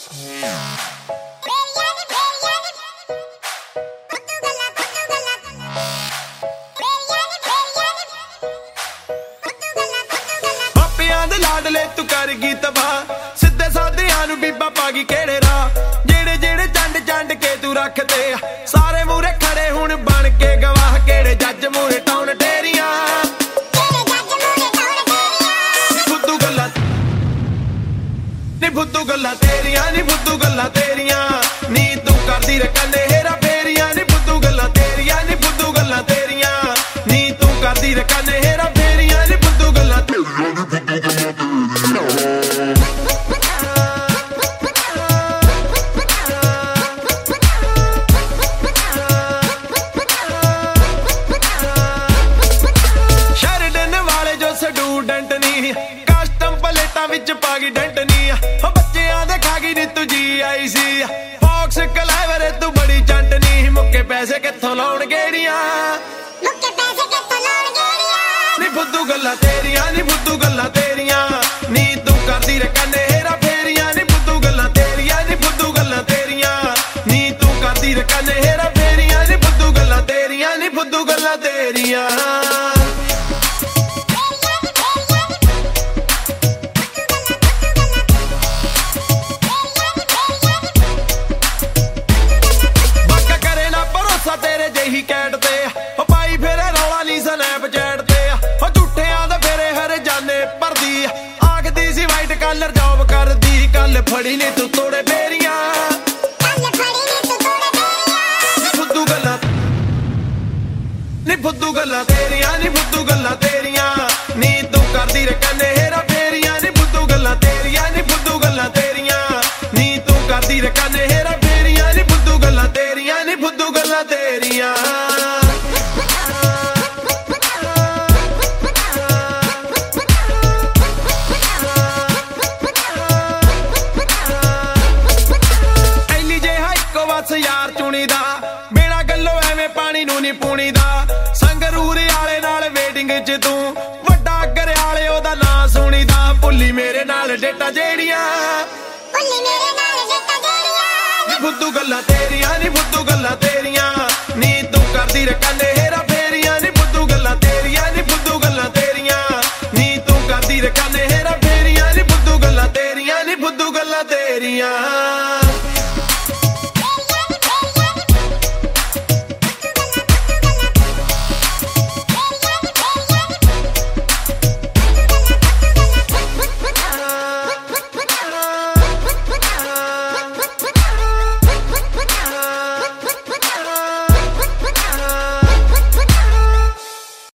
ਮਾਪਿਆਂ ਦੇ ਲਾਡਲੇ ਤੂੰ ਕਰ ਗਈ ਤਬਾਹ ਸਿੱਧੇ ਸਾਧਿਆਂ ਨੂੰ ਬੀਬਾ ਪਾ ਗਈ ਕਿਹੜੇ ਰਾਹ ਜਿਹੜੇ ਜਿਹੜੇ ਚੰਡ ਚੰਡ ਕੇ ਤੂੰ ਰੱਖਦੇ ਸਾਰੇ ਮੂਰੇ ਖੜੇ ਹੁਣ ਬਣ ਕੇ ਗਵਾਹ ਕਿਹੜੇ ਜੱਜ ਮੂਰੇ ਟਾਉਣ ਡੇਰੀਆਂ ਨੀ ਫੁੱਦੂ ਗੱਲਾਂ ਤੇਰੀਆਂ ਨੀ ਫੁੱਦੂ ਗੱਲਾਂ ਤੇਰੀਆਂ ਨੀ ਤੂੰ ਕਰਦੀ ਰਕਨੇ ਹੇਰਾ ਫੇਰੀਆਂ ਨੀ ਫੁੱਦੂ ਗੱਲਾਂ ਤੇਰੀਆਂ ਨੀ ਫੁੱਦੂ ਗੱਲਾਂ ਤੇਰੀਆਂ ਨੀ ਤੂੰ ਕਰਦੀ ਰਕਨੇ ਹੇਰਾ ਫੇਰੀਆਂ ਨੀ ਫੁੱਦੂ ਗੱਲਾਂ ਸ਼ਰਡਨ ਵਾਲੇ ਜੋ ਸਟੂਡੈਂਟ ਨੀ ਕਸਟਮ ਪਲੇਟਾਂ ਵਿੱਚ ਪਾ ਗਈ ਡੈਂਟ ਨੀ ਬੱਚਿਆਂ ਦੇ ਖਾ ਗਈ ਨੀ ਤੂੰ ਜੀ ਆਈ ਸੀ ਫੌਕਸ ਕਲੈਵਰ ਤੂੰ ਬੜੀ ਜੰਟ ਨੀ ਮੁੱਕੇ ਪੈਸੇ ਕਿੱਥੋਂ ਲਾਉਣ ਗੇੜੀਆਂ ਨੀ ਫੁੱਦੂ ਗੱਲਾਂ ਤੇਰੀਆਂ ਨੀ ਫੁੱਦੂ ਗੱਲਾਂ ਤੇਰੀਆਂ ਨੀ ਤੂੰ ਕਰਦੀ ਰਕਨੇ ਹੇਰਾ ਫੇਰੀਆਂ ਨੀ ਫੁੱਦੂ ਗੱਲਾਂ ਤੇਰੀਆਂ ਨੀ ਫੁੱਦੂ ਗੱਲਾਂ ਤੇਰੀਆਂ ਨੀ ਤੂੰ ਕਰਦੀ ਰਕਨੇ ਹੇਰਾ ਫੇਰੀਆਂ ਨੀ ਫੁੱਦੂ ਗੱਲਾਂ ਤੇਰੀਆਂ ਨੀ ਫੁੱਦੂ ਗੱਲਾਂ ਤੇਰੀਆਂ ਤੇਰੇ ਜਿਹੀ ਕੈਟ ਤੇ ਉਹ ਪਾਈ ਫੇਰੇ ਰੌਲਾ ਨਹੀਂ ਸਨੈਪਚੈਟ ਤੇ ਉਹ ਝੂਠਿਆਂ ਦੇ ਫੇਰੇ ਹਰ ਜਾਨੇ ਭਰਦੀ ਆਖਦੀ ਸੀ ਵਾਈਟ ਕਲਰ ਜੌਬ ਕਰਦੀ ਕੱਲ ਫੜੀ ਨੀ ਤੂੰ ਤੋੜੇ ਫੇਰੀਆਂ ਨੀ ਫੁੱਦੂ ਗੱਲਾਂ ਨੀ ਫੁੱਦੂ ਗੱਲਾਂ ਤੇਰੀਆਂ ਨੀ ਫੁੱਦੂ ਗੱਲਾਂ ਤੇਰੀਆਂ ਨੀ ਤੂੰ ਕਰਦੀ ਰਕਨੇ ਹੇਰਾ ਫੇਰੀਆਂ ਨੀ ਫੁੱਦੂ ਗੱਲਾਂ ਤੇਰੀਆਂ ਨੀ ਫੁੱਦੂ ਗੱਲਾਂ ਤੇਰੀਆਂ ਨੀ ਤੂੰ ਕਰਦੀ ਰਕਨੇ ਹੇਰਾ ਫੇਰੀਆਂ ਨੀ ਫੁੱਦੂ ਗੱਲਾਂ ਤੇਰੀਆਂ ਨੀ ਫੁੱਦੂ ਗੱਲਾਂ ਤੇਰੀਆਂ ਐਲੀ ਜੇ ਹਾਈਕੋ ਵਸ ਯਾਰ ਚੁਣੀ ਦਾ ਬਿਨਾ ਗੱਲੋਂ ਐਵੇਂ ਪਾਣੀ ਨੂੰ ਨੀ ਪੂਣੀ ਦਾ ਸੰਗਰੂਰ ਵਾਲੇ ਨਾਲ ਵੇਟਿੰਗ ਚ ਤੂੰ ਵੱਡਾ ਗਰਿਆਲੇ ਉਹਦਾ ਨਾਂ ਸੁਣੀ ਦਾ ਭੁੱਲੀ ਮੇਰੇ ਨਾਲ ਡੇਟਾ ਜਿਹੜੀਆਂ ਨੀ ਫੁੱਦੂ ਗੱਲਾਂ ਤੇਰੀਆਂ ਨੀ